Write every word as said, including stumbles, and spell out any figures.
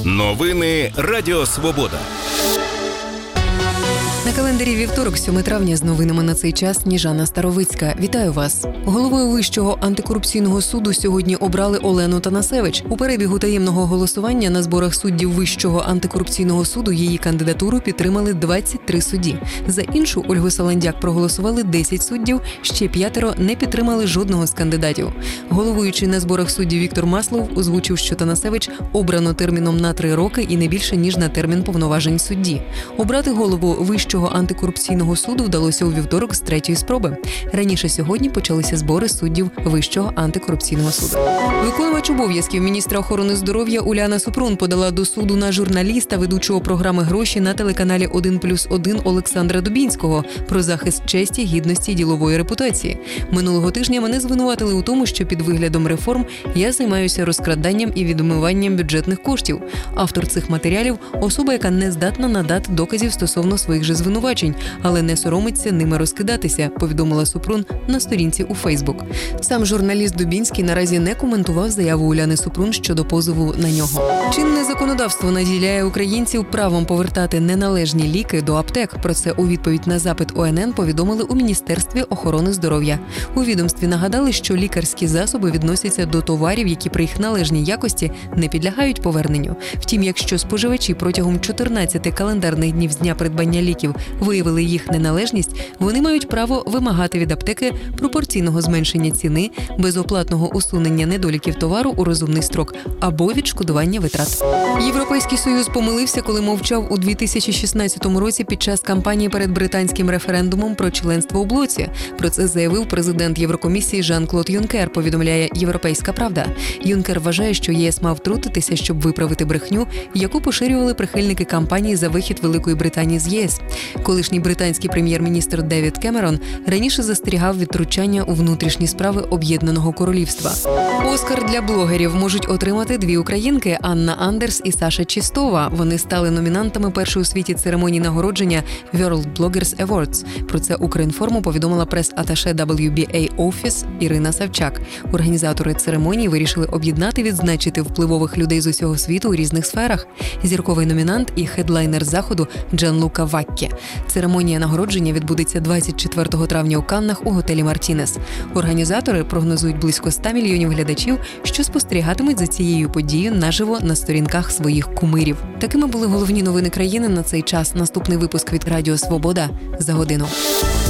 Новини Радіо Свобода. На календарі вівторок, сьоме травня, з новинами на цей час Сніжана Старовицька. Вітаю вас. Головою Вищого антикорупційного суду сьогодні обрали Олену Танасевич. У перебігу таємного голосування на зборах суддів Вищого антикорупційного суду її кандидатуру підтримали двадцять три судді. За іншу Ольгу Саландяк проголосували десять суддів, ще п'ятеро не підтримали жодного з кандидатів. Головуючий на зборах суддів Віктор Маслов озвучив, що Танасевич обрано терміном на три роки і не більше, ніж на термін повноважень судді. Обрати голову Вищого антикорупційного суду вдалося у вівторок з третьої спроби. Раніше сьогодні почалися збори суддів Вищого антикорупційного суду. Виконувач обов'язків міністра охорони здоров'я Уляна Супрун подала до суду на журналіста, ведучого програми «Гроші» на телеканалі один плюс один Олександра Дубінського про захист честі, гідності і ділової репутації. Минулого тижня мене звинуватили у тому, що під виглядом реформ я займаюся розкраданням і відмиванням бюджетних коштів. Автор цих матеріалів – особа, яка не здатна надати доказів стосовно своїх же звинувачень, але не соромиться ними розкидатися, повідомила Супрун на сторінці у Фейсбук. Сам журналіст Дубінський наразі не коментував заяву Уляни Супрун щодо позову на нього. Чинне законодавство наділяє українців правом повертати неналежні ліки до аптек. Про це у відповідь на запит О Ен Ен повідомили у Міністерстві охорони здоров'я. У відомстві нагадали, що лікарські засоби відносяться до товарів, які при їх належній якості не підлягають поверненню. Втім, якщо споживачі протягом чотирнадцяти календарних днів з дня придбання ліків виявили їх неналежність, вони мають право вимагати від аптеки пропорційного зменшення ціни, безоплатного усунення недоліків товару у розумний строк або відшкодування витрат. Європейський Союз помилився, коли мовчав у дві тисячі шістнадцятому році під час кампанії перед британським референдумом про членство у блоці. Про це заявив президент Єврокомісії Жан-Клод Юнкер, повідомляє «Європейська правда». Юнкер вважає, що ЄС мав втрутитися, щоб виправити брехню, яку поширювали прихильники кампанії за вихід Великої Британії з ЄС. Колишній британський прем'єр-міністр Девід Кемерон раніше застерігав від втручання у внутрішні справи Об'єднаного Королівства. Оскар для блогерів можуть отримати дві українки – Анна Андерс і Саша Чистова. Вони стали номінантами першої у світі церемонії нагородження World Bloggers Awards. Про це Укрінформу повідомила прес-аташе дабл ю бі ей Office Ірина Савчак. Організатори церемонії вирішили об'єднати, відзначити впливових людей з усього світу у різних сферах. Зірковий номінант і хедлайнер заходу Джанлука Ваккі. Церемонія нагородження відбудеться двадцять четвертого травня у Каннах у готелі «Мартінес». Організатори прогнозують близько ста мільйонів глядачів, що спостерігатимуть за цією подією наживо на сторінках своїх кумирів. Такими були головні новини країни на цей час. Наступний випуск від Радіо Свобода за годину.